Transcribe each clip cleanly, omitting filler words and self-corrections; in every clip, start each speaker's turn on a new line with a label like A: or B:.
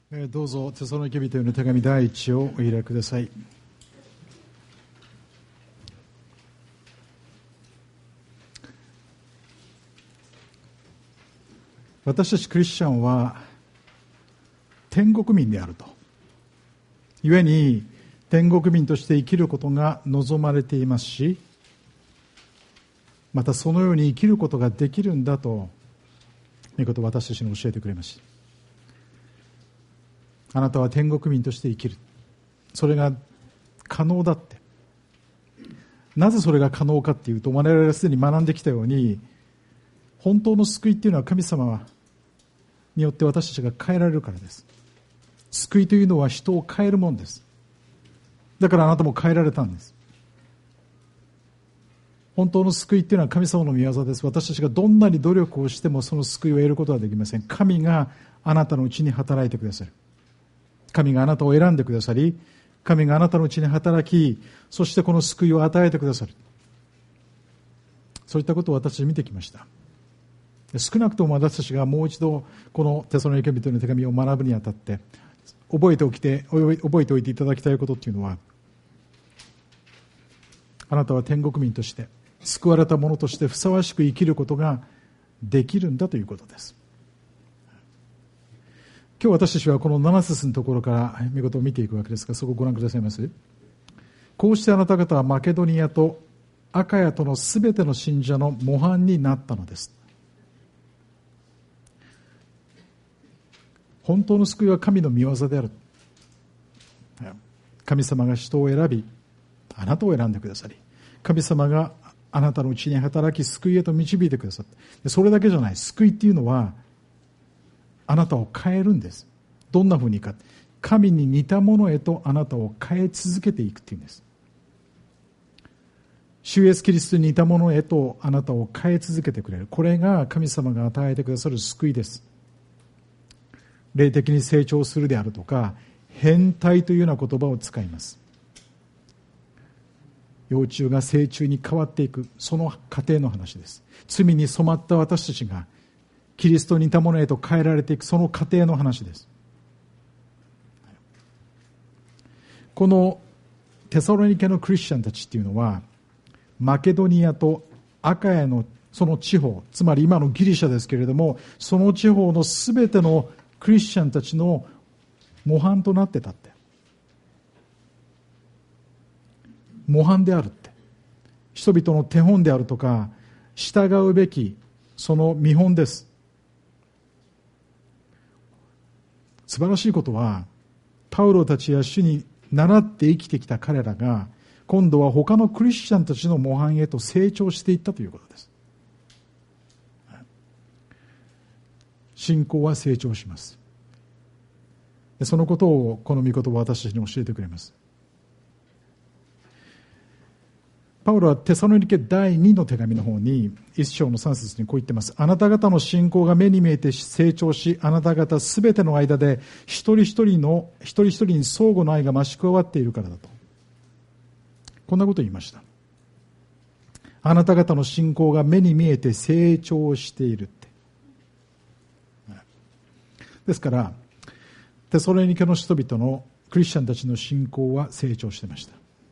A: どうぞテサロニケ人への手紙第一をお開きください。私たちクリスチャンは天国民であると、故に天国民として生きることが望まれていますし、またそのように生きることができるんだということを私たちに教えてくれました。あなたは天国民として生きる、それが可能だって。なぜそれが可能かっていうと、我々がすでに学んできたように、本当の救いっていうのは神様によって私たちが変えられるからです。救いというのは人を変えるものです。だからあなたも変えられたんです。本当の救いっていうのは神様の御業です。私たちがどんなに努力をしてもその救いを得ることはできません。神があなたのうちに働いてくださる。神があなたを選んでくださり、神があなたのうちに働き、そしてこの救いを与えてくださる。そういったことを私たち見てきました。少なくとも私たちがもう一度このテサロニケ人の手紙を学ぶにあたって覚えておいていただきたいことっていうのは、あなたは天国民として救われた者としてふさわしく生きることができるんだということです。今日私たちはこの7節のところから御事を見ていくわけですが、そこをご覧くださいます。こうしてあなた方はマケドニアとアカヤとのすべての信者の模範になったのです。本当の救いは神の御業である。神様が人を選び、あなたを選んでくださり、神様があなたのうちに働き救いへと導いてくださって、それだけじゃない。救いっていうのはあなたを変えるんです。どんなふうにか、神に似たものへとあなたを変え続けていくっていうんです。主イエスキリストに似たものへとあなたを変え続けてくれる。これが神様が与えてくださる救いです。霊的に成長するであるとか、変態というような言葉を使います。幼虫が成虫に変わっていく、その過程の話です。罪に染まった私たちがキリストに似たものへと変えられていく、その過程の話です。このテサロニケのクリスチャンたちっていうのは、マケドニアとアカヤのその地方、つまり今のギリシャですけれども、その地方のすべてのクリスチャンたちの模範となってたって。模範であるって。人々の手本であるとか、従うべきその見本です。素晴らしいことは、パウロたちや主に倣って生きてきた彼らが、今度は他のクリスチャンたちの模範へと成長していったということです。信仰は成長します。そのことをこの御言葉は私たちに教えてくれます。パウロはテサロニケ第2の手紙の方に1章の3節にこう言っています。あなた方の信仰が目に見えて成長し、あなた方すべての間で一人一人に相互の愛が増し加わっているからだと。こんなことを言いました。あなた方の信仰が目に見えて成長しているって。ですからテサロニケの人々のクリスチャンたちの信仰は成長していました。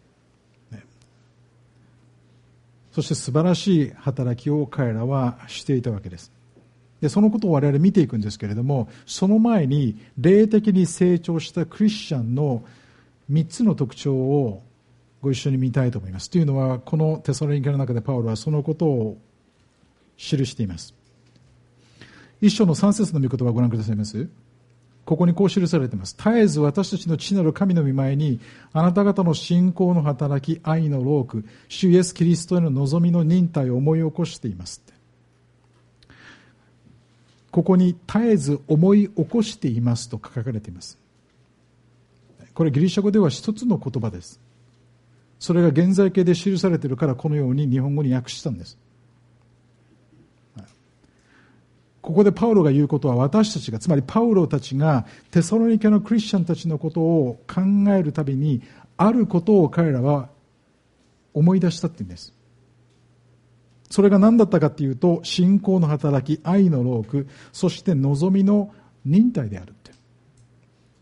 A: そして素晴らしい働きを彼らはしていたわけです。で、そのことを我々見ていくんですけれども、その前に霊的に成長したクリスチャンの3つの特徴をご一緒に見たいと思います。というのは、このテサロニケの中でパウロはそのことを記しています。一章の3節の御言葉をご覧くださいます。ここにこう記されています。絶えず私たちの父なる神の御前にあなた方の信仰の働き、愛の労苦、主イエスキリストへの望みの忍耐を思い起こしていますって。ここに絶えず思い起こしていますと書かれています。これギリシャ語では一つの言葉です。それが現在形で記されているからこのように日本語に訳したんです。ここでパウロが言うことは、私たちが、つまりパウロたちがテサロニケのクリスチャンたちのことを考えるたびに、あることを彼らは思い出したって言うんです。それが何だったかというと、信仰の働き、愛の労苦、そして望みの忍耐であるって。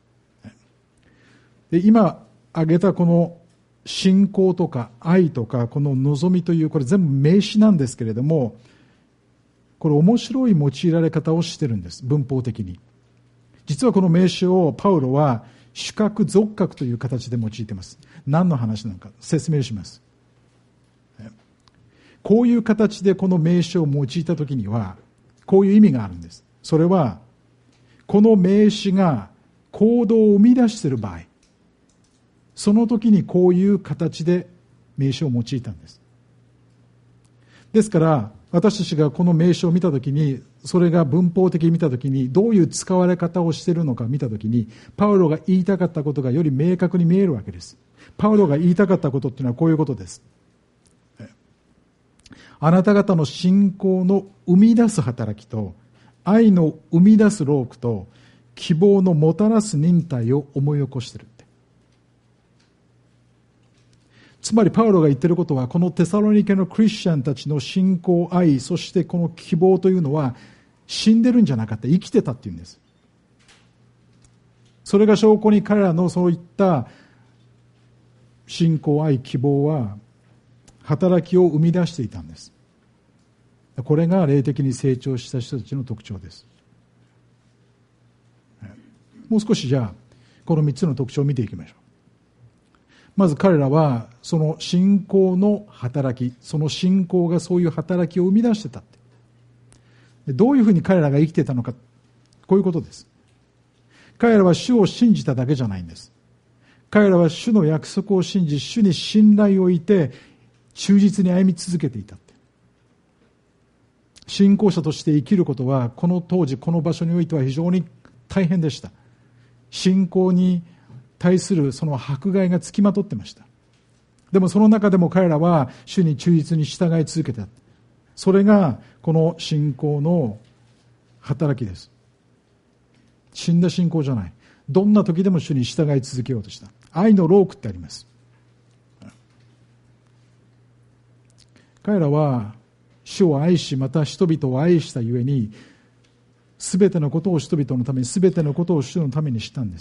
A: で今挙げたこの信仰とか愛とかこの望みというこれ全部名詞なんですけれども、これ面白い用いられ方をしてるんです、文法的に。実はこの名詞をパウロは主格属格という形で用いています。何の話なのか説明します。こういう形でこの名詞を用いたときにはこういう意味があるんです。それはこの名詞が行動を生み出している場合、その時にこういう形で名詞を用いたんです。ですから私たちがこの名詞を見たときに、それが文法的に見たときにどういう使われ方をしているのか見たときに、パウロが言いたかったことがより明確に見えるわけです。パウロが言いたかったことっていうのはこういうことです。あなた方の信仰の生み出す働きと愛の生み出す労苦と希望のもたらす忍耐を思い起こしているって。つまりパウロが言っていることは、このテサロニケのクリスチャンたちの信仰、愛、そしてこの希望というのは死んでるんじゃなかった、生きてたっていうんです。それが証拠に彼らのそういった信仰、愛、希望は働きを生み出していたんです。これが霊的に成長した人たちの特徴です。もう少しじゃあこの3つの特徴を見ていきましょう。まず彼らはその信仰の働き、その信仰がそういう働きを生み出してたって。どういうふうに彼らが生きていたのか、こういうことです。彼らは主を信じただけじゃないんです。彼らは主の約束を信じ、主に信頼を置いて忠実に歩み続けていたって。信仰者として生きることはこの当時この場所においては非常に大変でした。信仰に対するその迫害がつきまとってました。でもその中でも彼らは主に忠実に従い続けた。それがこの信仰の働きです。死んだ信仰じゃない。どんな時でも主に従い続けようとした。愛の労苦ってあります。彼らは主を愛し、また人々を愛したゆえに、すべてのことを人々のために、すべてのことを主のためにしたんです。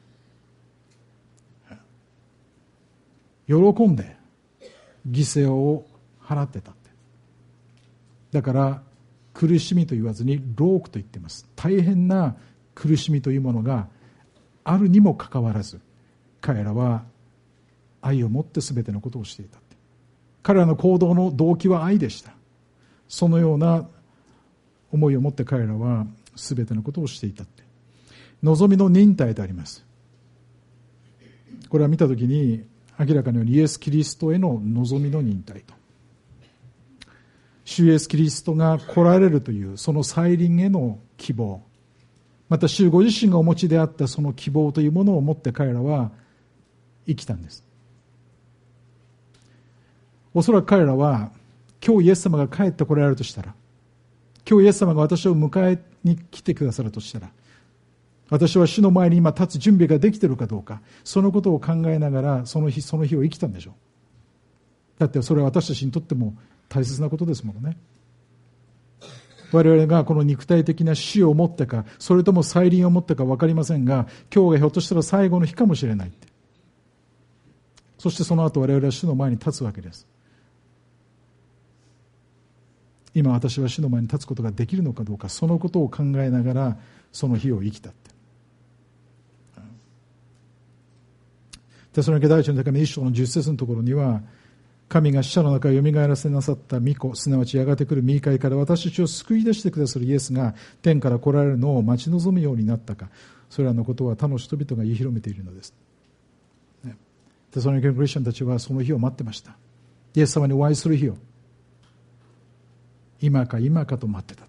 A: 喜んで犠牲を払ってたって。だから苦しみと言わずに労苦と言っています。大変な苦しみというものがあるにもかかわらず、彼らは愛を持って全てのことをしていたって。彼らの行動の動機は愛でした。そのような思いを持って彼らは全てのことをしていたって。望みの忍耐とあります。これは見たときに明らかなようにイエス・キリストへの望みの忍耐と、主イエス・キリストが来られるというその再臨への希望、また主ご自身がお持ちであったその希望というものを持って彼らは生きたんです。おそらく彼らは今日イエス様が帰ってこられるとしたら、今日イエス様が私を迎えに来てくださるとしたら、私は主の前に今立つ準備ができているかどうか、そのことを考えながらその日を生きたんでしょう。だってそれは私たちにとっても大切なことですものね。我々がこの肉体的な死をもってか、それとも再臨をもってか分かりませんが、今日がひょっとしたら最後の日かもしれないって。そしてその後我々は主の前に立つわけです。今私は主の前に立つことができるのかどうか、そのことを考えながらその日を生きたって。テサロニケ第一の手紙1章の10節のところには、神が死者の中をよみがえらせなさった御子、すなわちやがて来る御怒りから私たちを救い出してくださるイエスが天から来られるのを待ち望むようになったか、それらのことは他の人々が言い広めているのです。テサロニケのクリスチャンたちはその日を待ってました。イエス様にお会いする日を今か今かと待ってたって。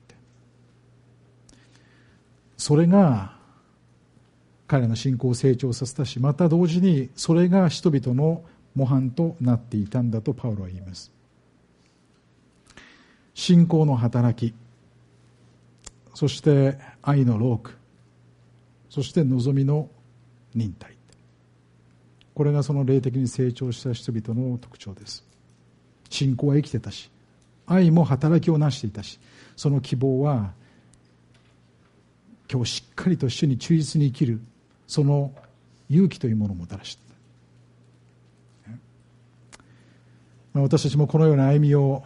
A: それが彼の信仰を成長させたし、また同時にそれが人々の模範となっていたんだとパウロは言います。信仰の働き、そして愛の労苦、そして望みの忍耐、これがその霊的に成長した人々の特徴です。信仰は生きてたし、愛も働きをなしていたし、その希望は今日しっかりと主に忠実に生きる、その勇気というものをもたらした。私たちもこのような歩みを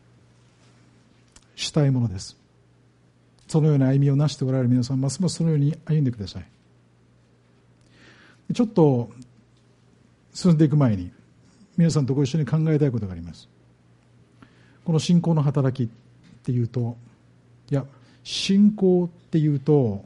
A: したいものです。そのような歩みをなしておられる皆さん、ますますそのように歩んでください。ちょっと進んでいく前に皆さんとご一緒に考えたいことがあります。この信仰の働きっていうと、いや、信仰っていうと、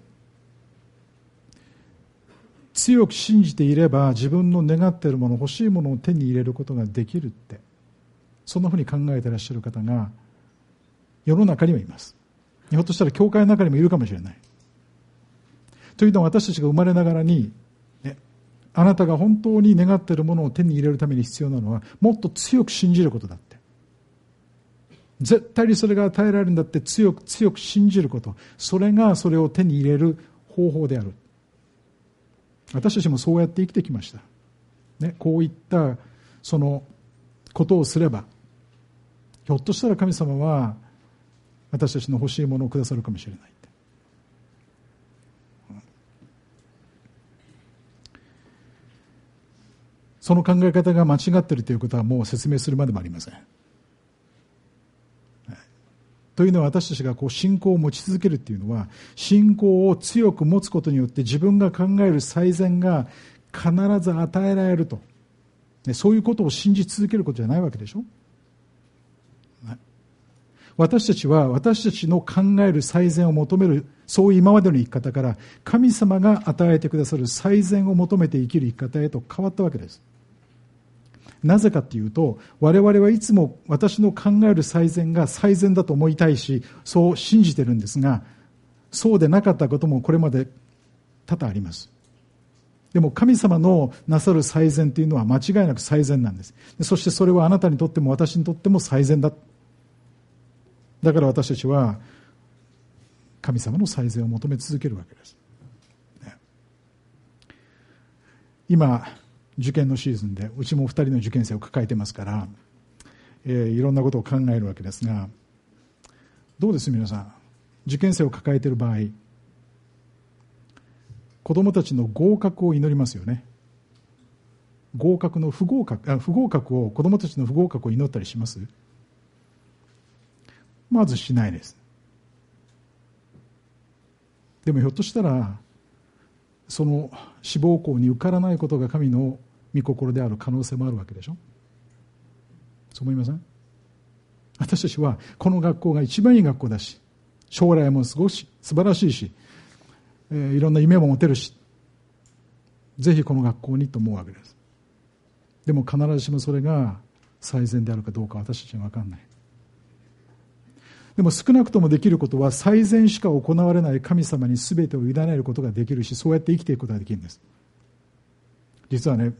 A: 強く信じていれば自分の願っているもの、欲しいものを手に入れることができるって、そんなふうに考えていらっしゃる方が世の中にはいます。ひょっとしたら教会の中にもいるかもしれない。というのは、私たちが生まれながらに、ね、あなたが本当に願っているものを手に入れるために必要なのは、もっと強く信じることだって。絶対にそれが与えられるんだって強く信じること、それがそれを手に入れる方法である。私たちもそうやって生きてきました、ね、こういったそのことをすれば、ひょっとしたら神様は私たちの欲しいものをくださるかもしれない。その考え方が間違っているということはもう説明するまでもありません。というのは、私たちが信仰を持ち続けるというのは、信仰を強く持つことによって自分が考える最善が必ず与えられると、そういうことを信じ続けることじゃないわけでしょ。私たちは私たちの考える最善を求める、そういう今までの生き方から神様が与えてくださる最善を求めて生きる生き方へと変わったわけです。なぜかというと、我々はいつも私の考える最善が最善だと思いたいし、そう信じてるんですが、そうでなかったこともこれまで多々あります。でも神様のなさる最善というのは間違いなく最善なんです。そしてそれはあなたにとっても私にとっても最善だ。だから私たちは神様の最善を求め続けるわけです。今受験のシーズンで、うちも2人の受験生を抱えてますから、いろんなことを考えるわけですが、どうです皆さん、受験生を抱えている場合、子どもたちの合格を祈りますよね。不合格を、子どもたちの不合格を祈ったりします？まずしないです。でもひょっとしたら、その志望校に受からないことが神の御心である可能性もあるわけでしょ。そう思いません？私たちはこの学校が一番いい学校だし、将来もすごく素晴らしいし、いろんな夢も持てるし、ぜひこの学校にと思うわけです。でも必ずしもそれが最善であるかどうか私たちには分かんない。でも少なくともできることは、最善しか行われない神様に全てを委ねることができるし、そうやって生きていくことができるんです。実はね、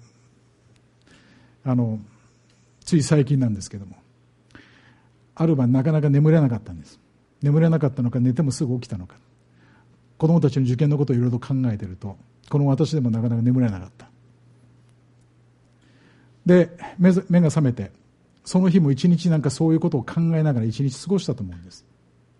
A: つい最近なんですけども、ある晩なかなか眠れなかったんです。眠れなかったのか、寝てもすぐ起きたのか、子供たちの受験のことをいろいろ考えていると、この私でもなかなか眠れなかった。で、目が覚めて、その日も一日なんかそういうことを考えながら一日過ごしたと思うんです。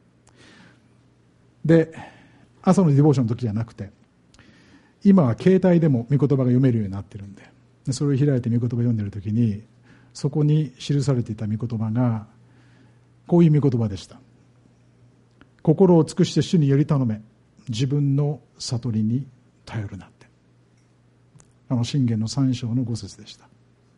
A: で、朝のディボーションの時じゃなくて、今は携帯でも御言葉が読めるようになってるんで、それを開いて御言葉を読んでいる時に、そこに記されていた御言葉がこういう御言葉でした。心を尽くして主により頼め、自分の悟りに頼るなって。箴言の3章の5節でした。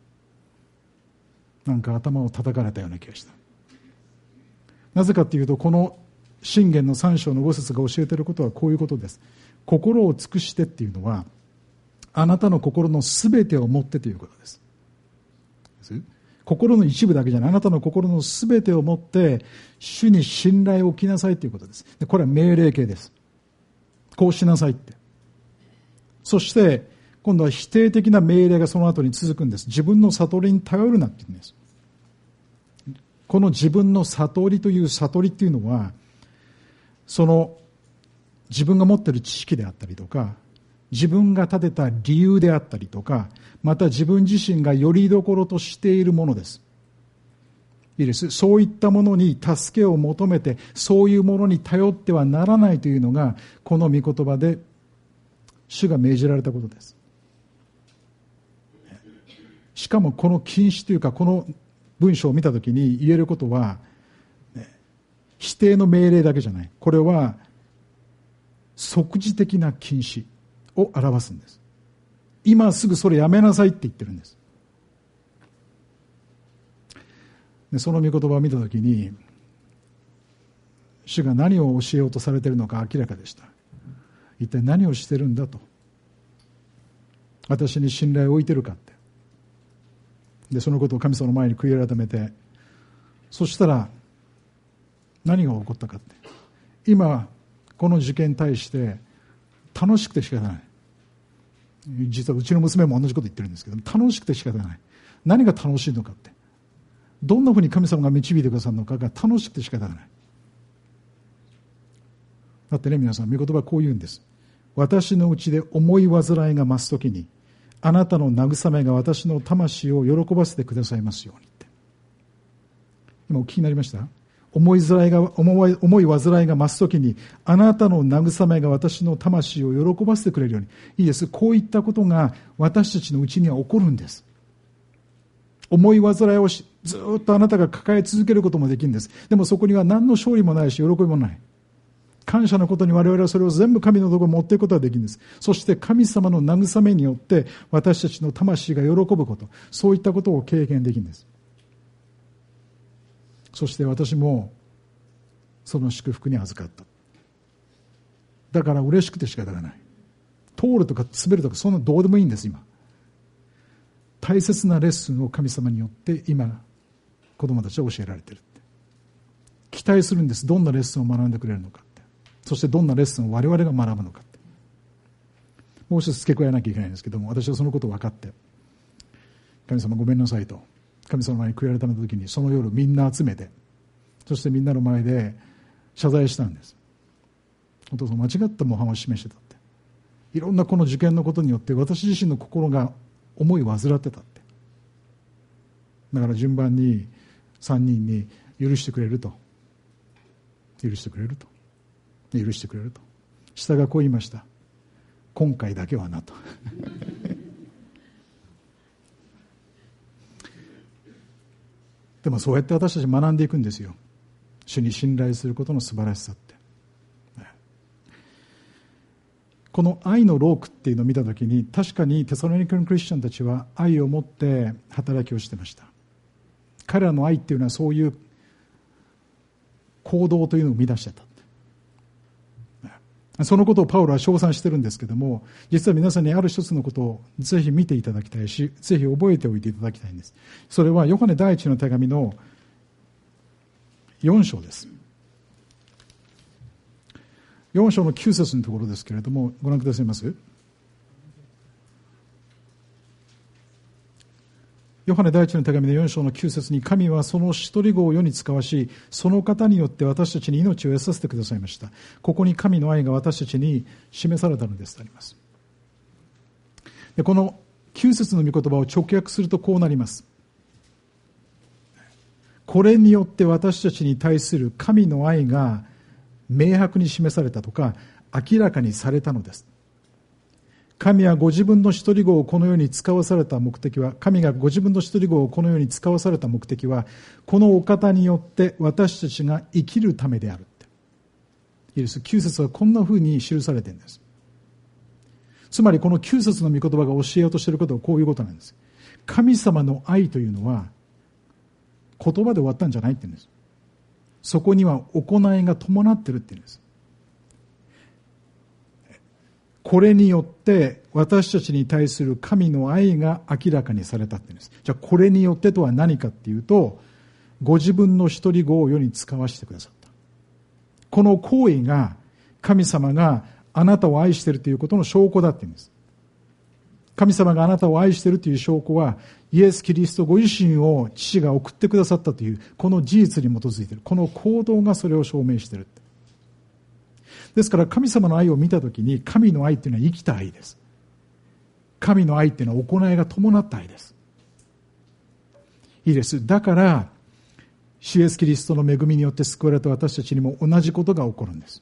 A: なんか頭を叩かれたような気がした。なぜかというと、この箴言の3章の5節が教えていることはこういうことです。心を尽くしてっていうのは、あなたの心のすべてを持ってということです。心の一部だけじゃない、あなたの心のすべてを持って主に信頼を置きなさいということです。で、これは命令形です。こうしなさいって。そして今度は否定的な命令がその後に続くんです。自分の悟りに頼るなって言うんです。この自分の悟りという悟りっていうのは、その自分が持っている知識であったりとか、自分が立てた理由であったりとか、また自分自身がよりどころとしているものです。いいです。そういったものに助けを求めて、そういうものに頼ってはならないというのが、この御言葉で主が命じられたことです。 しかもこの禁止というか、この文章を見たときに言えることは、否定の命令だけじゃない。これは即時的な禁止を表すんです。今すぐそれやめなさいって言ってるんです。でその御言葉を見たときに、主が何を教えようとされているのか明らかでした。一体何をしてるんだと。私に信頼を置いてるかって。でそのことを神様の前に悔い改めて、そしたら何が起こったかって、今この事件に対して楽しくて仕方ない。実はうちの娘も同じこと言ってるんですけど、楽しくて仕方ない。何が楽しいのかって、どんなふうに神様が導いてくださるのかが楽しくて仕方がない。だってね、皆さん御言葉はこう言うんです。私のうちで思い煩いが増すときに、あなたの慰めが私の魂を喜ばせてくださいますようにって。今お聞きになりました？思い煩いが増すときに、あなたの慰めが私の魂を喜ばせてくれるように。いいです。こういったことが私たちのうちには起こるんです。思い煩いをずっとあなたが抱え続けることもできるんです。でもそこには何の勝利もないし、喜びもない。感謝のことに我々はそれを全部神のところに持っていくことができるんです。そして神様の慰めによって私たちの魂が喜ぶこと、そういったことを経験できるんです。そして私もその祝福に預かった。だから嬉しくて仕方がない。通るとか滑るとかそんなどうでもいいんです。今大切なレッスンを神様によって今子供たちは教えられているって。期待するんです。どんなレッスンを学んでくれるのかって。そしてどんなレッスンを我々が学ぶのかって。もう一つ付け加えなきゃいけないんですけども、私はそのことを分かって、神様ごめんなさいと神様の前に悔い改めた時に、その夜みんな集めて、そしてみんなの前で謝罪したんです。お父さん間違った模範を示してたって。いろんなこの受験のことによって私自身の心が思いを患ってたって。だから順番に3人に許してくれると、許してくれると、許してくれると。下がこう言いました。今回だけはなと。でもそうやって私たち学んでいくんですよ。主に信頼することの素晴らしさって。この愛のロークっていうのを見たときに、確かにテサロニケのクリスチャンたちは愛を持って働きをしてました。彼らの愛っていうのはそういう行動というのを生み出してた。そのことをパウロは称賛してるんですけども、実は皆さんにある一つのことをぜひ見ていただきたいし、ぜひ覚えておいていただきたいんです。それはヨハネ第一の手紙の4章です。4章の9節のところですけれども、ご覧くださいます？ヨハネ第一の手紙の4章の9節に、神はその一人子を世に使わし、その方によって私たちに命を得させてくださいました。ここに神の愛が私たちに示されたのですとあります。でこの9節の御言葉を直訳するとこうなります。これによって私たちに対する神の愛が明白に示されたとか明らかにされたのです。神はご自分の一人子をこの世に使わされた目的は、神がご自分の一人子をこの世に使わされた目的は、このお方によって私たちが生きるためであるって。いいです。9節はこんな風に記されているんです。つまりこの9節の御言葉が教えようとしていることはこういうことなんです。神様の愛というのは言葉で終わったんじゃないって言うんです。そこには行いが伴ってるって言うんです。これによって私たちに対する神の愛が明らかにされたって言うんです。じゃあこれによってとは何かっていうと、ご自分の一人子を世に使わせてくださった。この行為が神様があなたを愛しているということの証拠だって言うんです。神様があなたを愛しているという証拠は、イエス・キリストご自身を父が送ってくださったというこの事実に基づいている。この行動がそれを証明している。ですから神様の愛を見たときに、神の愛というのは生きた愛です。神の愛というのは行いが伴った愛です。いいです。だから主イエスキリストの恵みによって救われた私たちにも同じことが起こるんです。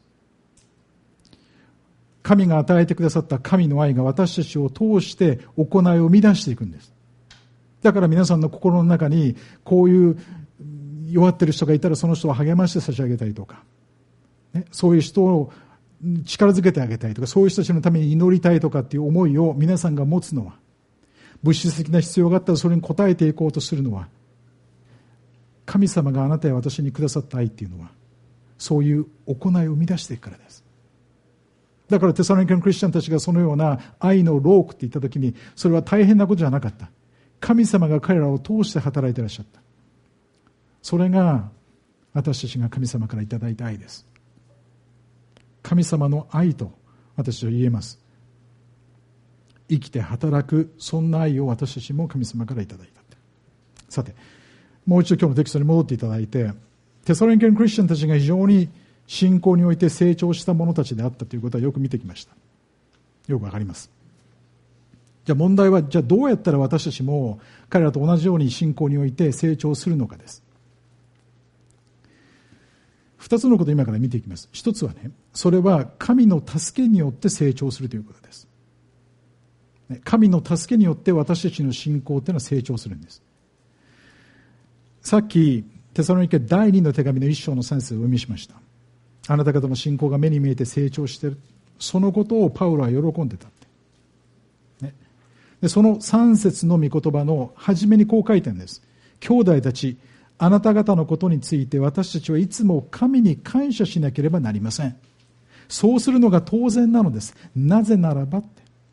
A: 神が与えてくださった神の愛が私たちを通して行いを生み出していくんです。 だから皆さんの心の中にこういう弱ってる人がいたらその人を励まして差し上げたいとか、ね、そういう人を力づけてあげたいとか、そういう人たちのために祈りたいとかっていう思いを皆さんが持つのは、物質的な必要があったらそれに応えていこうとするのは、神様があなたや私にくださった愛っていうのは、そういう行いを生み出していくからです。だからテサロニケのクリスチャンたちがそのような愛のロークって言ったときに、それは大変なことじゃなかった。神様が彼らを通して働いていらっしゃった。それが私たちが神様からいただいた愛です。神様の愛と私は言えます。生きて働く、そんな愛を私たちも神様からいただいた。さて、もう一度今日のテキストに戻っていただいて、テサロニケのクリスチャンたちが非常に信仰において成長した者たちであったということはよく見てきました。よくわかります。じゃあ問題は、じゃあどうやったら私たちも彼らと同じように信仰において成長するのかです。二つのことを今から見ていきます。一つはね、それは神の助けによって成長するということです。神の助けによって私たちの信仰というのは成長するんです。さっきテサロニケ第2の手紙の1章の3節をお読みしました。あなた方の信仰が目に見えて成長している、そのことをパウロは喜んでたって、ね、でその3節の御言葉の初めにこう書いてあるんです。兄弟たち、あなた方のことについて私たちはいつも神に感謝しなければなりません。そうするのが当然なのです。なぜならばって、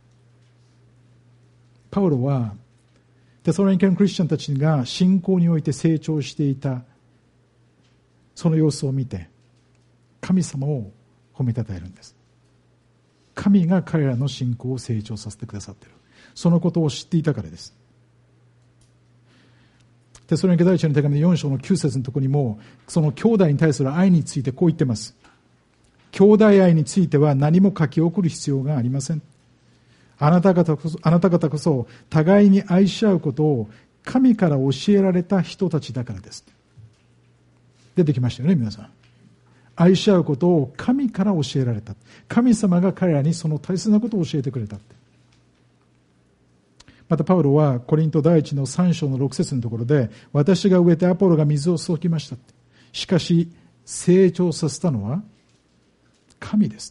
A: パウロはテサロニケのクリスチャンたちが信仰において成長していたその様子を見て神様を褒めたたえるんです。神が彼らの信仰を成長させてくださっている、そのことを知っていたからです。テサロニケ第一の手紙の4章の9節のところにもその兄弟に対する愛についてこう言ってます。兄弟愛については何も書き送る必要がありません。あなた方こそ互いに愛し合うことを神から教えられた人たちだからです。出てきましたよね、皆さん。愛し合うことを神から教えられた。神様が彼らにその大切なことを教えてくれたって。またパウロはコリント第一の3章の6節のところで、私が植えてアポロが水を注ぎましたって。しかし成長させたのは神ですって。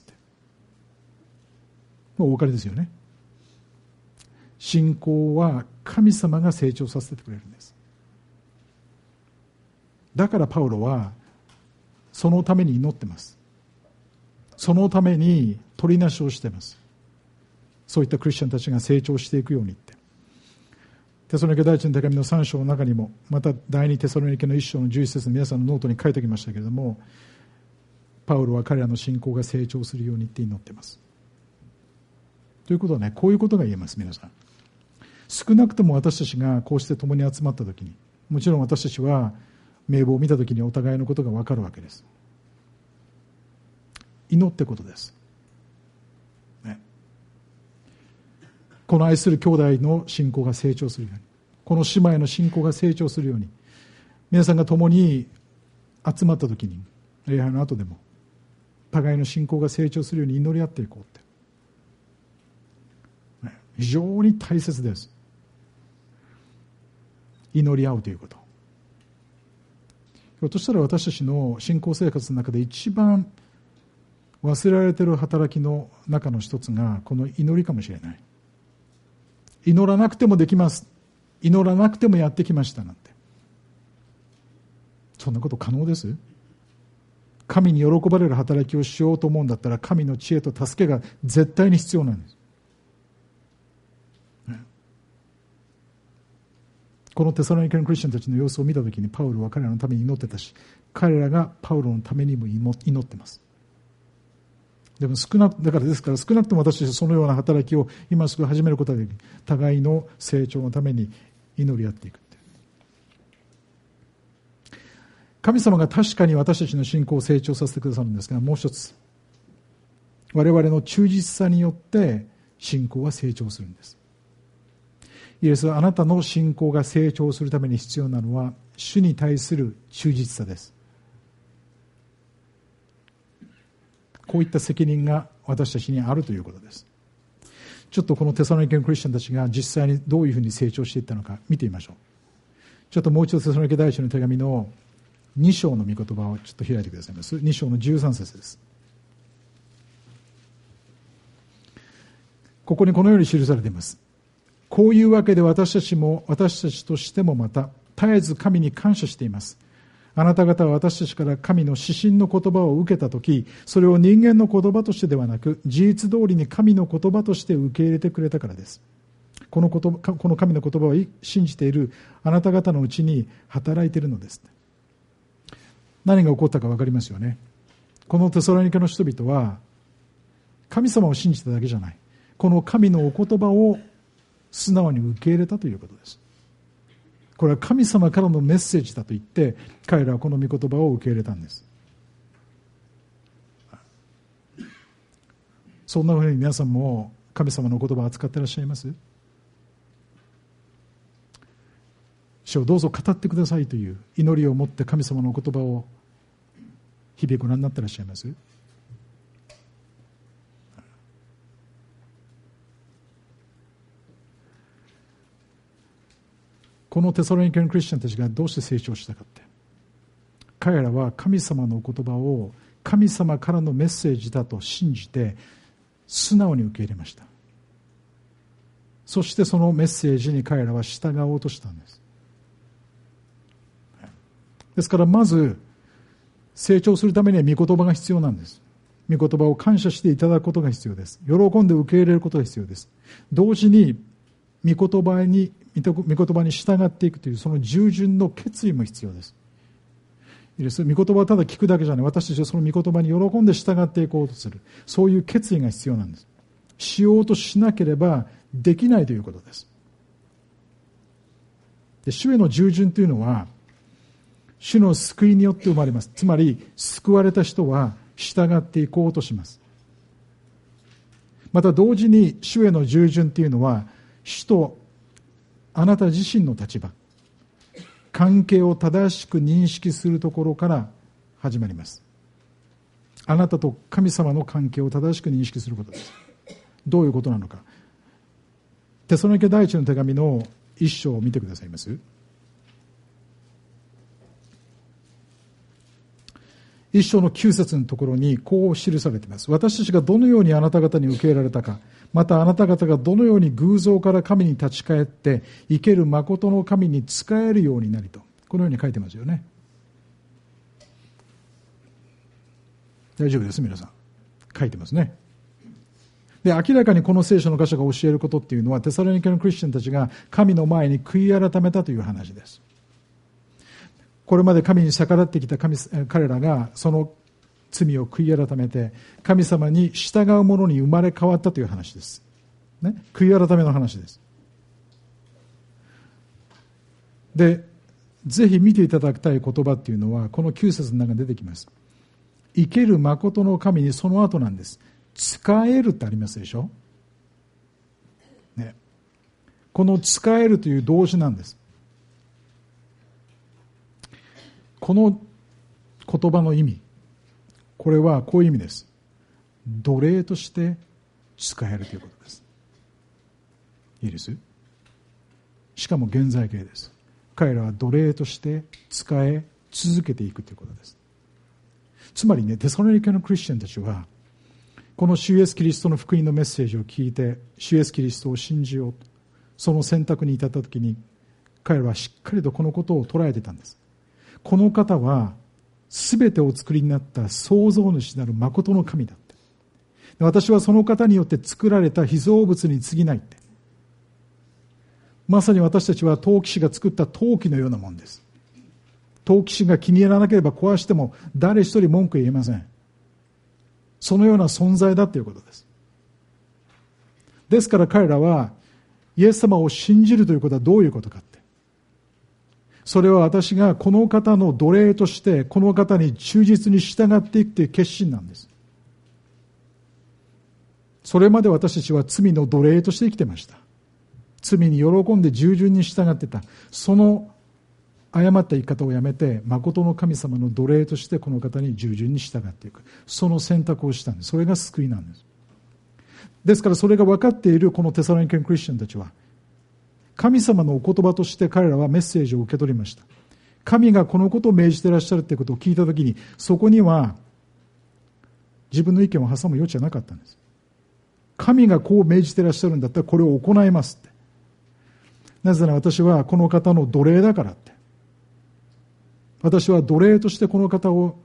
A: もうお分かりですよね。信仰は神様が成長させてくれるんです。だからパウロはそのために祈ってます。そのために取りなしをしています。そういったクリスチャンたちが成長していくようにって。テサロニケ第一の手紙の3章の中にも、また第2テサロニケの1章の11節、皆さんのノートに書いておきましたけれども、パウロは彼らの信仰が成長するようにって祈っています。ということはね、こういうことが言えます。皆さん、少なくとも私たちがこうして共に集まったときに、もちろん私たちは名簿を見たときにお互いのことが分かるわけです。祈ってことです、ね、この愛する兄弟の信仰が成長するように、この姉妹の信仰が成長するように、皆さんが共に集まったときに、礼拝の後でも互いの信仰が成長するように祈り合っていこうって、ね、非常に大切です。祈り合うということ。ひょっとしたら私たちの信仰生活の中で一番忘れられている働きの中の一つがこの祈りかもしれない。祈らなくてもできます、祈らなくてもやってきましたなんて、そんなこと可能です？神に喜ばれる働きをしようと思うんだったら、神の知恵と助けが絶対に必要なんです。このテサロニケのクリスチャンたちの様子を見たときに、パウロは彼らのために祈ってたし、彼らがパウロのためにも祈ってます。でもですから少なくとも私たちはそのような働きを今すぐ始めることができる。互いの成長のために祈り合っていく。神様が確かに私たちの信仰を成長させてくださるんですが、もう一つ、我々の忠実さによって信仰は成長するんです。イエスは、あなたの信仰が成長するために必要なのは主に対する忠実さです。こういった責任が私たちにあるということです。 ちょっとこのテサロニケのクリスチャンたちが実際にどういうふうに成長していったのか見てみましょう。ちょっともう一度テサロニケ第一の手紙の2章の御言葉をちょっと開いてくださいます。2章の13節です。ここにこのように記されています。こういうわけで私たちとしてもまた絶えず神に感謝しています。あなた方は私たちから神の指針の言葉を受けたとき、それを人間の言葉としてではなく、事実通りに神の言葉として受け入れてくれたからです。この神の言葉を信じているあなた方のうちに働いているのです。何が起こったか分かりますよね。このテサロニケの人々は神様を信じただけじゃない、この神のお言葉を素直に受け入れたということです。これは神様からのメッセージだと言って彼らはこの御言葉を受け入れたんです。そんなふうに皆さんも神様の言葉を扱っていらっしゃいます？主をどうぞ語ってくださいという祈りを持って神様の言葉を日々ご覧になっていらっしゃいます？このテサロニケのクリスチャンたちがどうして成長したかって、彼らは神様の言葉を神様からのメッセージだと信じて素直に受け入れました。そしてそのメッセージに彼らは従おうとしたんです。ですからまず成長するためには御言葉が必要なんです。御言葉を感謝していただくことが必要です。喜んで受け入れることが必要です。同時に御言葉に従っていくというその従順の決意も必要です。いいです。御言葉をただ聞くだけじゃない、私たちはその御言葉に喜んで従っていこうとする、そういう決意が必要なんです。しようとしなければできないということです。で、主への従順というのは主の救いによって生まれます。つまり救われた人は従っていこうとします。また同時に主への従順というのは主とあなた自身の立場、関係を正しく認識するところから始まります。あなたと神様の関係を正しく認識することです。どういうことなのか。テサロニケ第一の手紙の一章を見てくださいます。一章の9節のところにこう記されています。私たちがどのようにあなた方に受け入れられたか、またあなた方がどのように偶像から神に立ち返って生ける誠の神に仕えるようになりと、このように書いてますよね。大丈夫です、皆さん。書いてますね。で、明らかにこの聖書の箇所が教えることっていうのはテサロニケのクリスチャンたちが神の前に悔い改めたという話です。これまで神に逆らってきた彼らがその罪を悔い改めて神様に従う者に生まれ変わったという話です、ね、悔い改めの話です。で、ぜひ見ていただきたい言葉っていうのはこの9節の中に出てきます。生ける誠の神にその後なんです。仕えるってありますでしょ、ね、この仕えるという動詞なんです。この言葉の意味、これはこういう意味です。奴隷として仕えるということです。いいです。しかも現在形です。彼らは奴隷として仕え続けていくということです。つまりね、テサロニケのクリスチャンたちはこの主イエスキリストの福音のメッセージを聞いて主イエスキリストを信じようと、その選択に至った時に彼らはしっかりとこのことを捉えていたんです。この方は全てをお作りになった創造主なる誠の神だって、私はその方によって作られた被造物に過ぎないって、まさに私たちは陶器師が作った陶器のようなもんです。陶器師が気に入らなければ壊しても誰一人文句言えません。そのような存在だということです。ですから彼らはイエス様を信じるということはどういうことかって、それは私がこの方の奴隷としてこの方に忠実に従っていくという決心なんです。それまで私たちは罪の奴隷として生きてました。罪に喜んで従順に従ってた。その誤った生き方をやめて誠の神様の奴隷としてこの方に従順に従っていく、その選択をしたんです。それが救いなんです。 ですからそれが分かっているこのテサロニケのクリスチャンたちは、神様のお言葉として彼らはメッセージを受け取りました。神がこのことを命じていらっしゃるということを聞いたときに、そこには自分の意見を挟む余地はなかったんです。神がこう命じていらっしゃるんだったらこれを行いますって。なぜなら私はこの方の奴隷だからって。私は奴隷としてこの方を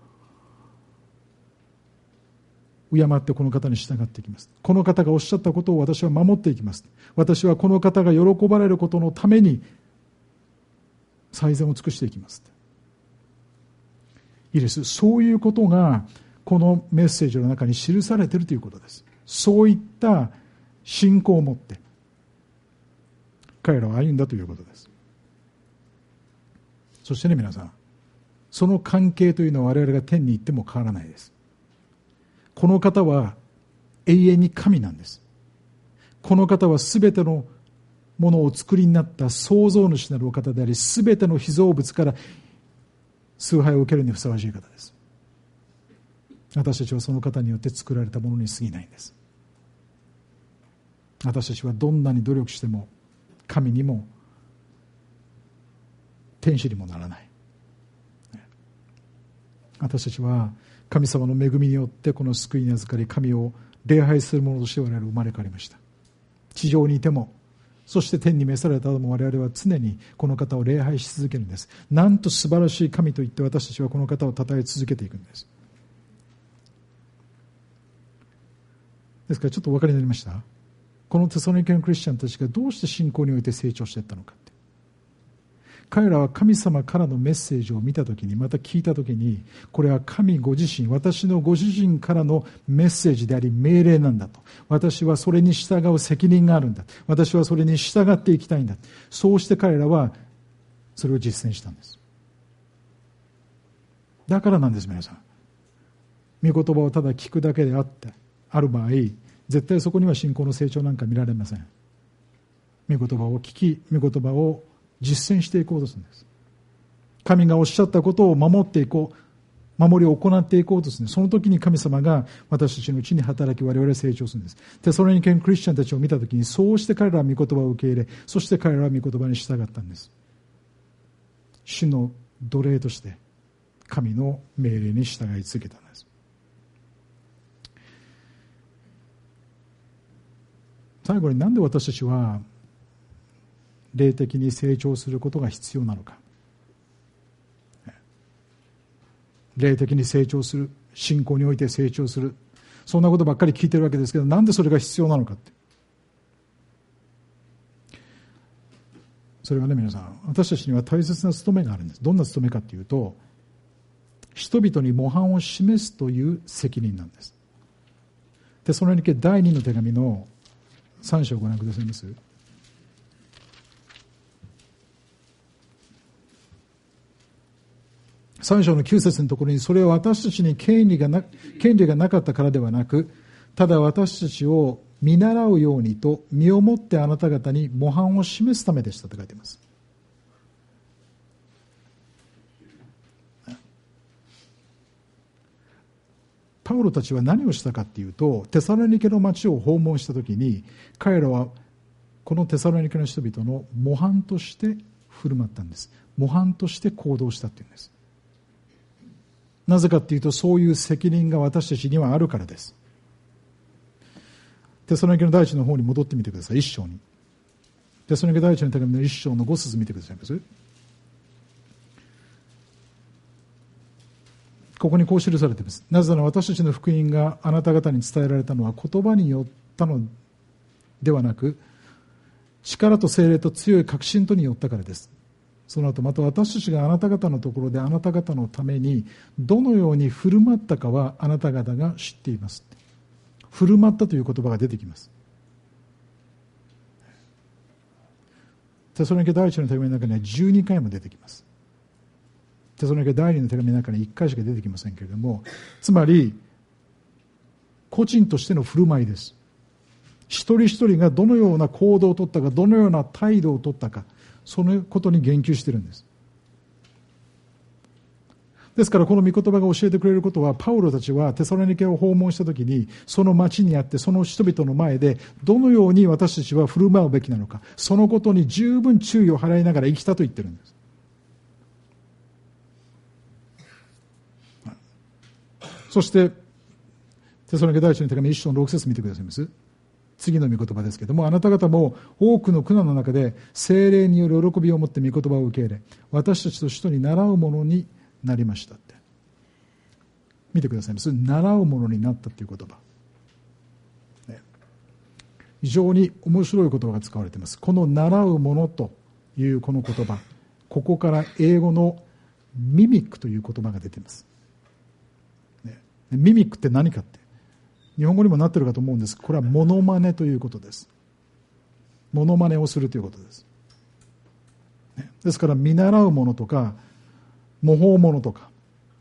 A: 敬ってこの方に従っていきます。この方がおっしゃったことを私は守っていきます。私はこの方が喜ばれることのために最善を尽くしていきます。いいです。そういうことがこのメッセージの中に記されているということです。そういった信仰を持って彼らは歩んだということです。そしてね、皆さん、その関係というのは我々が天に行っても変わらないです。この方は永遠に神なんです。この方はすべてのものをお作りになった創造主なるお方であり、すべての被造物から崇拝を受けるにふさわしい方です。私たちはその方によって作られたものに過ぎないんです。私たちはどんなに努力しても神にも天使にもならない。私たちは神様の恵みによってこの救いに預かり、神を礼拝する者として我々は生まれ変わりました。地上にいても、そして天に召された後も我々は常にこの方を礼拝し続けるんです。なんと素晴らしい神と言って私たちはこの方を称え続けていくんです。ですからちょっとお分かりになりました？このテサロニケのクリスチャンたちがどうして信仰において成長していったのかって。彼らは神様からのメッセージを見たときに、また聞いたときに、これは神ご自身、私のご自身からのメッセージであり命令なんだと。私はそれに従う責任があるんだ。私はそれに従っていきたいんだ。そうして彼らはそれを実践したんです。だからなんです、皆さん。御言葉をただ聞くだけである場合、絶対そこには信仰の成長なんか見られません。御言葉を聞き、御言葉を実践していこうとするんです。神がおっしゃったことを守っていこう、守りを行っていこうとするんです。その時に神様が私たちのうちに働き、我々は成長するんです。テサロニケのクリスチャンたちを見た時に、そうして彼らは御言葉を受け入れ、そして彼らは御言葉に従ったんです。主の奴隷として神の命令に従い続けたんです。最後に、なんで私たちは霊的に成長することが必要なのか。霊的に成長する、信仰において成長する、そんなことばっかり聞いてるわけですけど、なんでそれが必要なのかって。それはね、皆さん、私たちには大切な務めがあるんです。どんな務めかっていうと、人々に模範を示すという責任なんです。で、そのように第2の手紙の3章をご覧くださいます。3章の9節のところに、それは私たちに権利がなかったからではなく、ただ私たちを見習うようにと身をもってあなた方に模範を示すためでしたと書いています。パウロたちは何をしたかっていうと、テサロニケの町を訪問したときに、彼らはこのテサロニケの人々の模範として振る舞ったんです。模範として行動したっていうんです。なぜかっていうと、そういう責任が私たちにはあるからです。テサロニケの第一の方に戻ってみてください。1章に。テサロニケ第一の手紙の1章の5節見てくださいます。ここにこう記されています。なぜなら私たちの福音があなた方に伝えられたのは言葉によったのではなく、力と精霊と強い確信とによったからです。その後また私たちがあなた方のところであなた方のためにどのように振る舞ったかはあなた方が知っています。振る舞ったという言葉が出てきます。テサロニケ第一の手紙の中には12回も出てきます。テサロニケ第二の手紙の中に1回しか出てきませんけれども、つまり個人としての振る舞いです。一人一人がどのような行動をとったか、どのような態度をとったか、そのことに言及しているんです。 ですからこの御言葉が教えてくれることは、パウロたちはテサロニケを訪問したときに、その町にあってその人々の前でどのように私たちは振る舞うべきなのか、そのことに十分注意を払いながら生きたと言ってるんです。そしてテサロニケ第一の手紙1章の6節見てくださいます。次の御言葉ですけれども、あなた方も多くの苦難の中で聖霊による喜びを持って御言葉を受け入れ、私たちと使徒に習うものになりましたって。見てくださいます。習うものになったという言葉、非常に面白い言葉が使われています。この習うものというこの言葉、ここから英語のミミックという言葉が出ています。ミミックって何かって、日本語にもなっているかと思うんです。これはモノマネということです。モノマネをするということです。ですから見習うものとか模倣ものとか、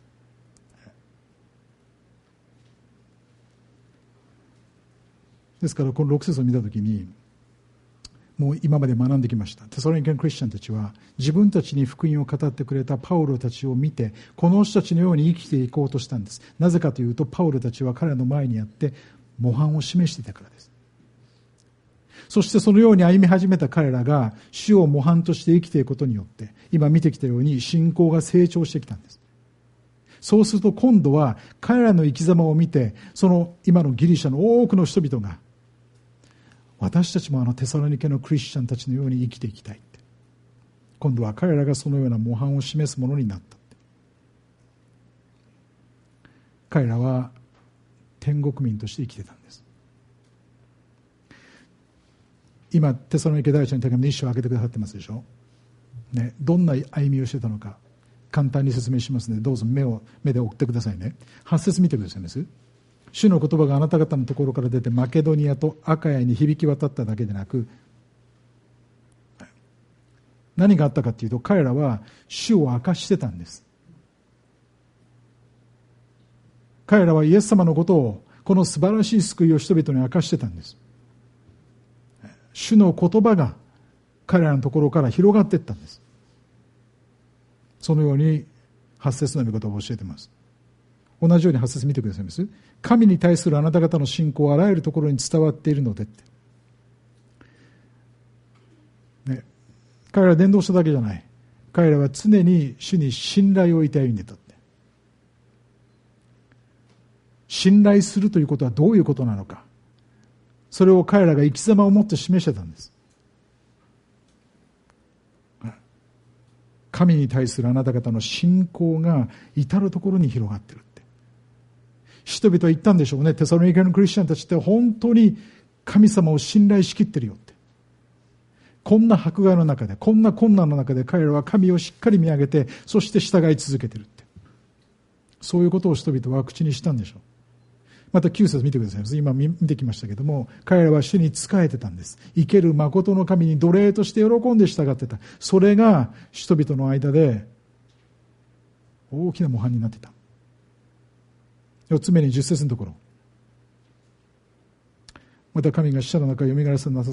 A: ですからこの6節を見たときに、もう今まで学んできました。テサロニケのクリスチャンたちは自分たちに福音を語ってくれたパウロたちを見て、この人たちのように生きていこうとしたんです。なぜかというと、パウロたちは彼らの前にあって模範を示していたからです。そしてそのように歩み始めた彼らが主を模範として生きていくことによって、今見てきたように信仰が成長してきたんです。そうすると今度は彼らの生き様を見て、その今のギリシャの多くの人々が、私たちもテサロニケのクリスチャンたちのように生きていきたいって、今度は彼らがそのような模範を示すものになった。彼らは天国民として生きてたんです。今テサロニケ第一の手紙の一章を開けてくださってますでしょ、ね、どんな歩みをしてたのか簡単に説明しますので、どうぞ目で追ってくださいね。8節見てくださいます。主の言葉があなた方のところから出てマケドニアとアカヤに響き渡っただけでなく、何があったかというと、彼らは主を明かしてたんです。彼らはイエス様のことを、この素晴らしい救いを人々に明かしてたんです。主の言葉が彼らのところから広がっていったんです。そのように8節の御言葉を教えています。同じように8節見てくださいます。神に対するあなた方の信仰はあらゆるところに伝わっているのでって、ね、彼らは伝道しただけじゃない。彼らは常に主に信頼を抱いていたって。信頼するということはどういうことなのか、それを彼らが生き様を持って示してたんです。神に対するあなた方の信仰が至るところに広がっているって。人々は言ったんでしょうね。テサロニケのクリスチャンたちって本当に神様を信頼しきってるよって。こんな迫害の中で、こんな困難の中で彼らは神をしっかり見上げて、そして従い続けているって。そういうことを人々は口にしたんでしょう。また9節見てください。今見てきましたけども、彼らは主に仕えてたんです。生ける誠の神に奴隷として喜んで従ってた。それが人々の間で大きな模範になってた。4つ目に10節のところ、また神が死者の中をよみがえらせな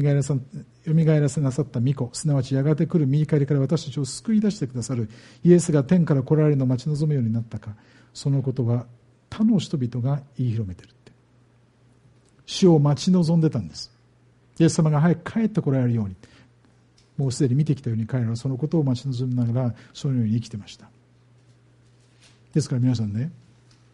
A: さった御子、すなわちやがて来る御怒りから私たちを救い出してくださるイエスが天から来られるのを待ち望むようになったか、そのことは他の人々が言い広めているって。死を待ち望んでたんです。イエス様が早く帰ってこられるように、もうすでに見てきたように彼らはそのことを待ち望みながらそのように生きてました。ですから皆さんね、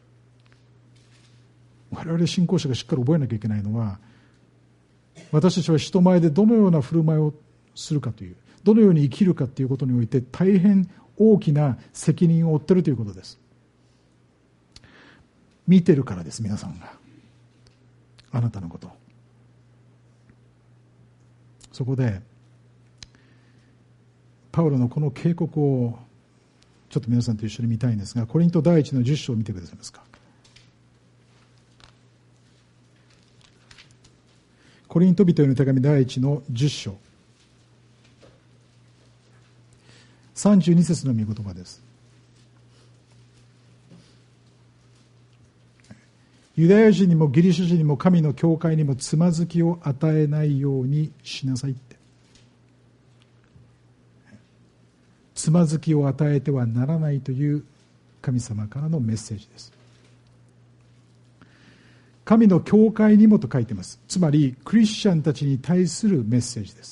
A: 我々信仰者がしっかり覚えなきゃいけないのは、私たちは人前でどのような振る舞いをするかという、どのように生きるかということにおいて大変大きな責任を負っているということです。見てるからです。皆さんがあなたのことを。そこでパウロのこの警告をちょっと皆さんと一緒に見たいんですが、コリント第一の10章を見てくださいますか。コリント人への手紙第一の10章32節の御言葉です。ユダヤ人にもギリシャ人にも神の教会にもつまずきを与えないようにしなさいって。つまずきを与えてはならないという神様からのメッセージです。神の教会にもと書いています。つまりクリスチャンたちに対するメッセージです。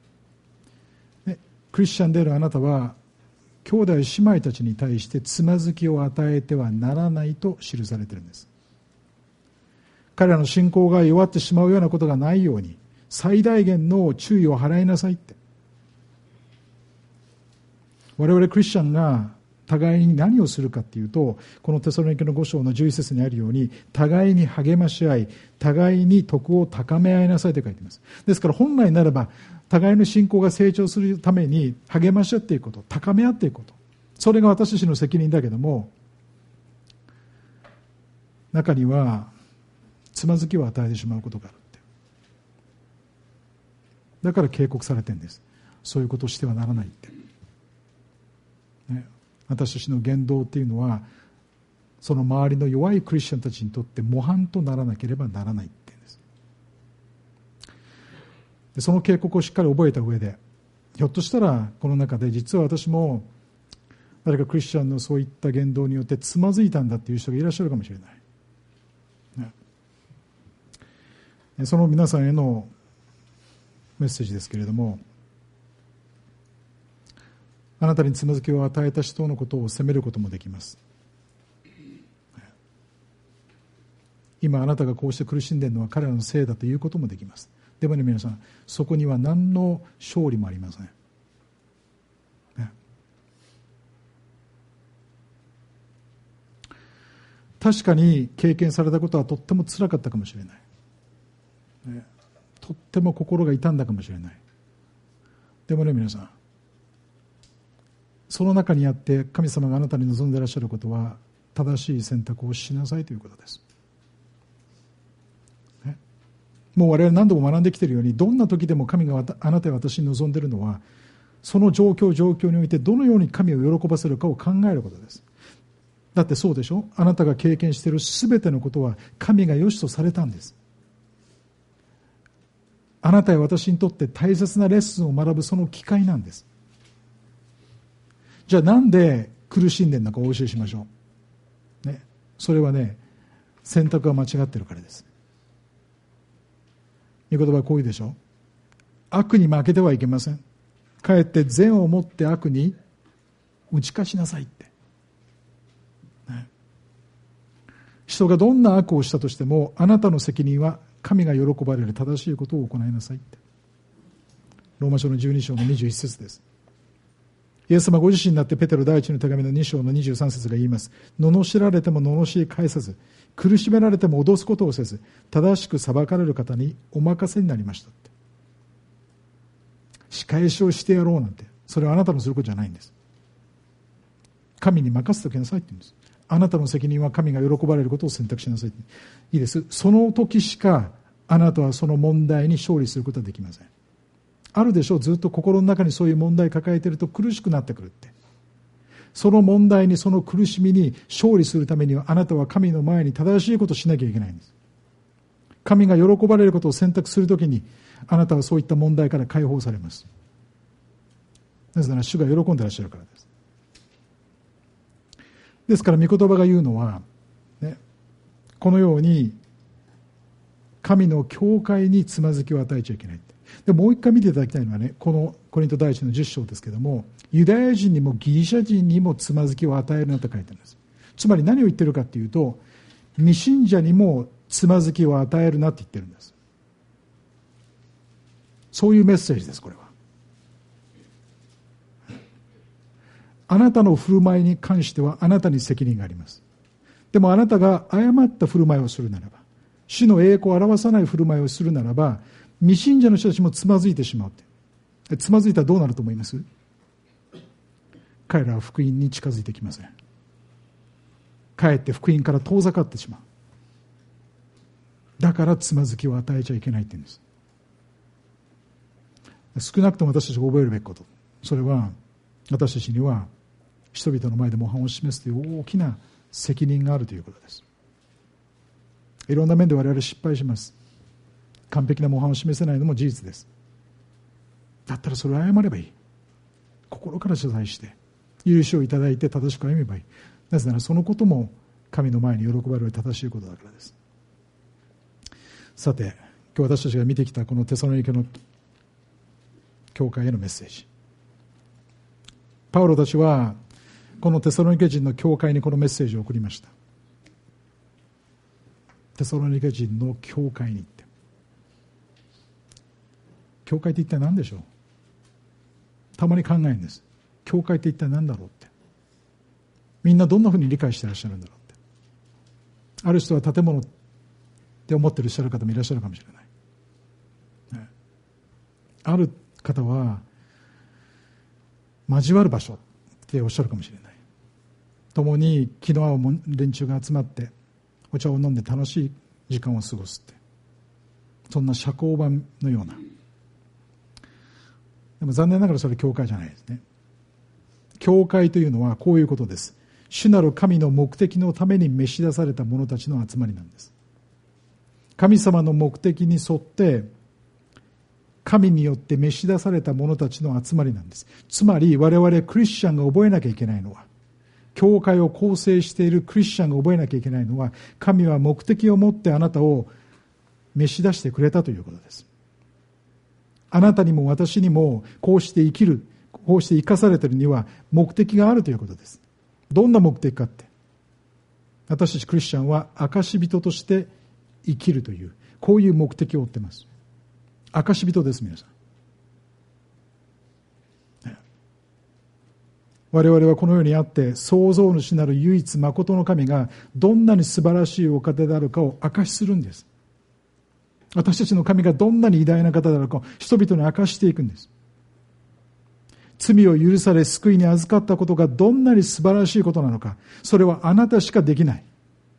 A: クリスチャンであるあなたは兄弟姉妹たちに対してつまずきを与えてはならないと記されているんです。彼らの信仰が弱ってしまうようなことがないように最大限の注意を払いなさいって。我々クリスチャンが互いに何をするかっていうと、このテサロニケの5章の11節にあるように、互いに励まし合い、互いに徳を高め合いなさいと書いています。ですから本来ならば互いの信仰が成長するために励まし合っていくこと、高め合っていくこと、それが私たちの責任だけども、中にはつまずきを与えてしまうことがあるって。だから警告されてるんです。そういうことをしてはならないって、ね、私たちの言動っていうのはその周りの弱いクリスチャンたちにとって模範とならなければならないって言うんです。でその警告をしっかり覚えた上で、ひょっとしたらこの中で実は私も誰かクリスチャンのそういった言動によってつまずいたんだっていう人がいらっしゃるかもしれない、ね、その皆さんへのメッセージですけれども、あなたにつまずきを与えた人のことを責めることもできます。今あなたがこうして苦しんでいるのは彼らのせいだということもできます。でもね、皆さん、そこには何の勝利もありません、ね、確かに経験されたことはとってもつらかったかもしれない、ね、とっても心が痛んだかもしれない。でもね、皆さん、その中にあって神様があなたに望んでいらっしゃることは、正しい選択をしなさいということです、ね、もう我々何度も学んできているように、どんな時でも神があなたや私に望んでいるのは、その状況においてどのように神を喜ばせるかを考えることです。だってそうでしょ、あなたが経験しているすべてのことは神が良しとされたんです。あなたや私にとって大切なレッスンを学ぶその機会なんです。じゃあなんで苦しんでるのかお教えしましょう、ね、それはね、選択が間違ってるからです。御言葉はこういうでしょ、悪に負けてはいけません、かえって善をもって悪に打ち勝ちなさいって、ね、人がどんな悪をしたとしてもあなたの責任は神が喜ばれる正しいことを行いなさいって。ローマ書の12章の21節です。イエス様ご自身になってペテロ第一の手紙の2章の23節が言います。罵られても罵り返さず、苦しめられても脅すことをせず、正しく裁かれる方にお任せになりましたって。仕返しをしてやろうなんて、それはあなたのすることじゃないんです。神に任せておきなさいって言うんです。あなたの責任は神が喜ばれることを選択しなさいって。いいです。その時しかあなたはその問題に勝利することはできません。あるでしょう、ずっと心の中にそういう問題を抱えていると苦しくなってくるって。その問題に、その苦しみに勝利するためには、あなたは神の前に正しいことをしなきゃいけないんです。神が喜ばれることを選択するときに、あなたはそういった問題から解放されます。なぜなら主が喜んでいらっしゃるからです。ですから御言葉が言うのは、ね、このように神の教会につまずきを与えちゃいけない。でもう一回見ていただきたいのはね、このコリント第一の10章ですけども、ユダヤ人にもギリシャ人にもつまずきを与えるなと書いてあるんです。つまり何を言ってるかというと、未信者にもつまずきを与えるなって言ってるんです。そういうメッセージです。これはあなたの振る舞いに関してはあなたに責任があります。でもあなたが誤った振る舞いをするならば、主の栄光を表さない振る舞いをするならば、未信者の人たちもつまずいてしまうって。つまずいたらどうなると思います？彼らは福音に近づいてきません。かえって福音から遠ざかってしまう。だからつまずきを与えちゃいけないって言うんです。少なくとも私たちが覚えるべきこと、それは私たちには人々の前で模範を示すという大きな責任があるということです。いろんな面で我々失敗します。完璧な模範を示せないのも事実です。だったらそれを謝ればいい。心から謝罪して許しをいただいて正しく歩めばいい。 なぜならそのことも神の前に喜ばれる正しいことだからです。さて、今日私たちが見てきたこのテサロニケの教会へのメッセージ、パウロたちはこのテサロニケ人の教会にこのメッセージを送りました。テサロニケ人の教会に行って、教会って一体何でしょう。たまに考えるんです。教会って一体何だろうって。みんなどんなふうに理解していらっしゃるんだろうって。ある人は建物って思っていらっしゃる方もいらっしゃるかもしれない。ある方は交わる場所っておっしゃるかもしれない。共に気の合う連中が集まってお茶を飲んで楽しい時間を過ごすって、そんな社交場のような。でも残念ながらそれ教会じゃないですね。教会というのはこういうことです。主なる神の目的のために召し出された者たちの集まりなんです。神様の目的に沿って神によって召し出された者たちの集まりなんです。つまり我々クリスチャンが覚えなきゃいけないのは、教会を構成しているクリスチャンが覚えなきゃいけないのは、神は目的を持ってあなたを召し出してくれたということです。あなたにも私にもこうして生きる、こうして生かされているには目的があるということです。どんな目的かって、私たちクリスチャンは証人として生きるという、こういう目的を追っています。証人です。皆さん、我々はこの世にあって創造主なる唯一真の神がどんなに素晴らしいお方であるかを証しするんです。私たちの神がどんなに偉大な方であるかを人々に証していくんです。罪を許され救いに預かったことがどんなに素晴らしいことなのか、それはあなたしかできない。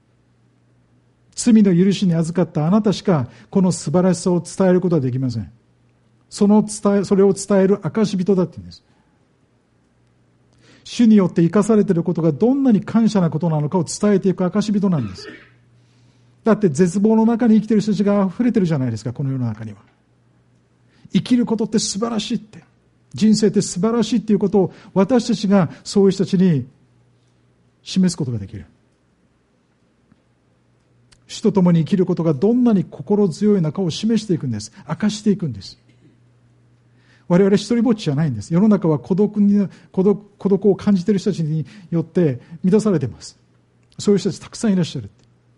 A: 罪の許しに預かったあなたしかこの素晴らしさを伝えることはできません。それを伝える証人だって言うんです。主によって生かされていることがどんなに感謝なことなのかを伝えていく証人なんです。だって絶望の中に生きている人たちが溢れてるじゃないですか、この世の中には。生きることって素晴らしいって、人生って素晴らしいっていうことを私たちがそういう人たちに示すことができる。主と共に生きることがどんなに心強いのかを示していくんです。明かしていくんです。我々一人ぼっちじゃないんです。世の中は孤独を感じている人たちによって満たされています。そういう人たちたくさんいらっしゃる。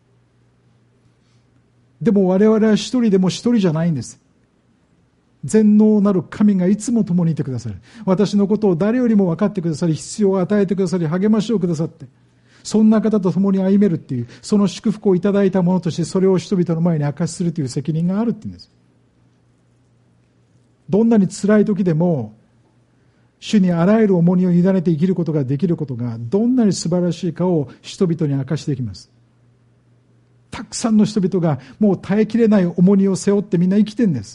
A: でも我々は一人でも一人じゃないんです。全能なる神がいつも共にいてくださる。私のことを誰よりも分かってくださり、必要を与えてくださり、励ましをくださって、そんな方と共に歩めるっていう、その祝福をいただいたものとしてそれを人々の前に明かしするという責任があるっていうんです。どんなに辛い時でも主にあらゆる重荷を委ねて生きることができることがどんなに素晴らしいかを人々に明かしていきます。たくさんの人々がもう耐えきれない重荷を背負ってみんな生きてるんです。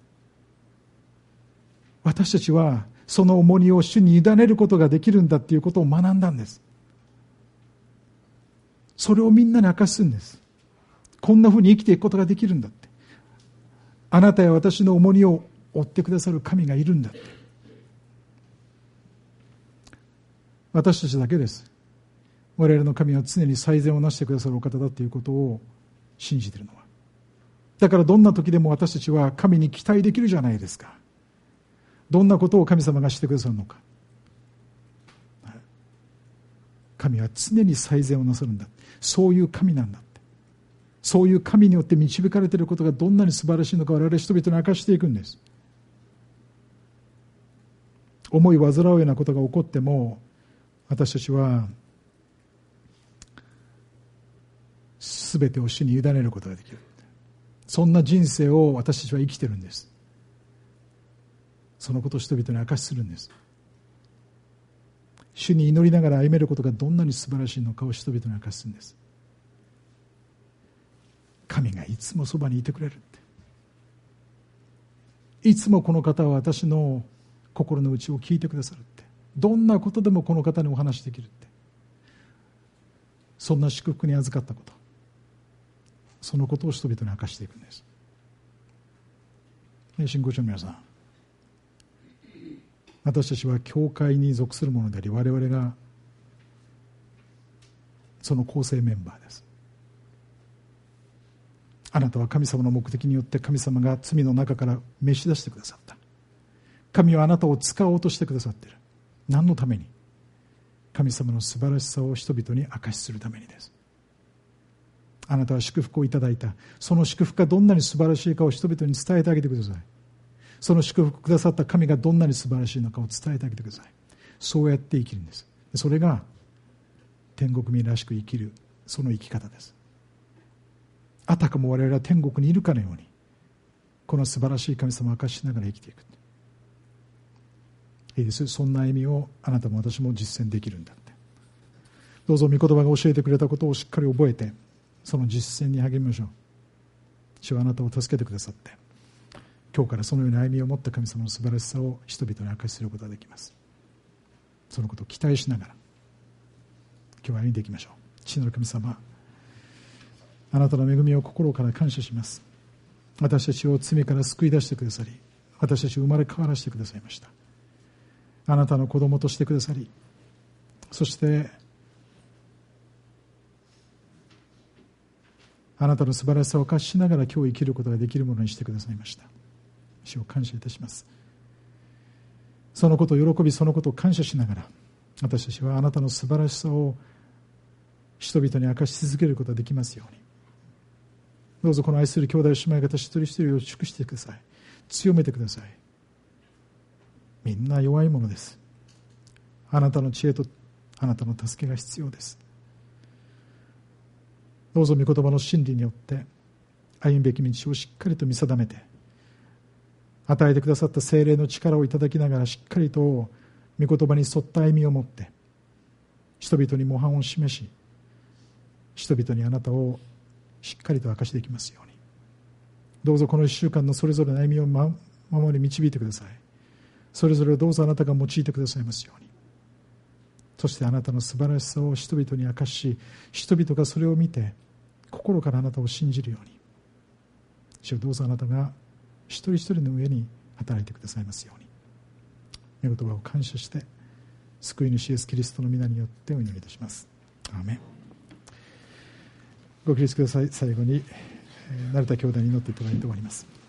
A: 私たちはその重荷を主に委ねることができるんだっていうことを学んだんです。それをみんなに明かすんです。こんなふうに生きていくことができるんだって。あなたや私の重荷を負ってくださる神がいるんだって。私たちだけです。我々の神は常に最善をなしてくださるお方だということを信じているのは。だからどんな時でも私たちは神に期待できるじゃないですか。どんなことを神様がしてくださるのか。神は常に最善をなさるんだ。そういう神なんだって。そういう神によって導かれていることがどんなに素晴らしいのか我々人々に明かしていくんです。思い煩うようなことが起こっても私たちは全てを主に委ねることができる。そんな人生を私たちは生きているんです。そのことを人々に明かしするんです。主に祈りながら歩めることがどんなに素晴らしいのかを人々に明かすんです。神がいつもそばにいてくれるって。いつもこの方は私の心の内を聞いてくださるって。どんなことでもこの方にお話しできるって。そんな祝福に預かったこと、そのことを人々に明かしていくんです。信仰者の皆さん、私たちは教会に属するものであり、我々がその構成メンバーです。あなたは神様の目的によって神様が罪の中から召し出してくださった。神はあなたを使おうとしてくださっている。何のために？神様の素晴らしさを人々に証しするためにです。あなたは祝福をいただいた。その祝福がどんなに素晴らしいかを人々に伝えてあげてください。その祝福をくださった神がどんなに素晴らしいのかを伝えてあげてください。そうやって生きるんです。それが天国民らしく生きる、その生き方です。あたかも我々は天国にいるかのように、この素晴らしい神様を証ししながら生きていく。いいです。そんな歩みをあなたも私も実践できるんだって。どうぞ御言葉が教えてくれたことをしっかり覚えて、その実践に励みましょう。主はあなたを助けてくださって、今日からそのような歩みを持った神様の素晴らしさを人々に証しすることができます。そのことを期待しながら今日は歩んでいきましょう。父なる神様、あなたの恵みを心から感謝します。私たちを罪から救い出してくださり、私たちを生まれ変わらせてくださいました。あなたの子供としてくださり、そしてあなたの素晴らしさを証ししながら今日生きることができるものにしてくださいました。主を感謝いたします。そのことを喜び、そのことを感謝しながら、私たちはあなたの素晴らしさを人々に明かし続けることができますように。どうぞこの愛する兄弟姉妹方一人一人を祝してください。強めてください。みんな弱いものです。あなたの知恵とあなたの助けが必要です。どうぞ御言葉の真理によって歩むべき道をしっかりと見定めて、与えてくださった聖霊の力をいただきながら、しっかりと御言葉に沿った歩みを持って人々に模範を示し、人々にあなたをしっかりと明かしできますように。どうぞこの1週間のそれぞれの歩みを守り導いてください。それぞれをどうぞあなたが用いてくださいますように。そしてあなたの素晴らしさを人々に明かし、人々がそれを見て心からあなたを信じるように。主よ、どうぞあなたが一人一人の上に働いてくださいますように。御言葉を感謝して救い主イエスキリストの皆によってお祈りいたします。アーメン。ご起立ください。最後に成田兄弟に祈っていただいて終わります。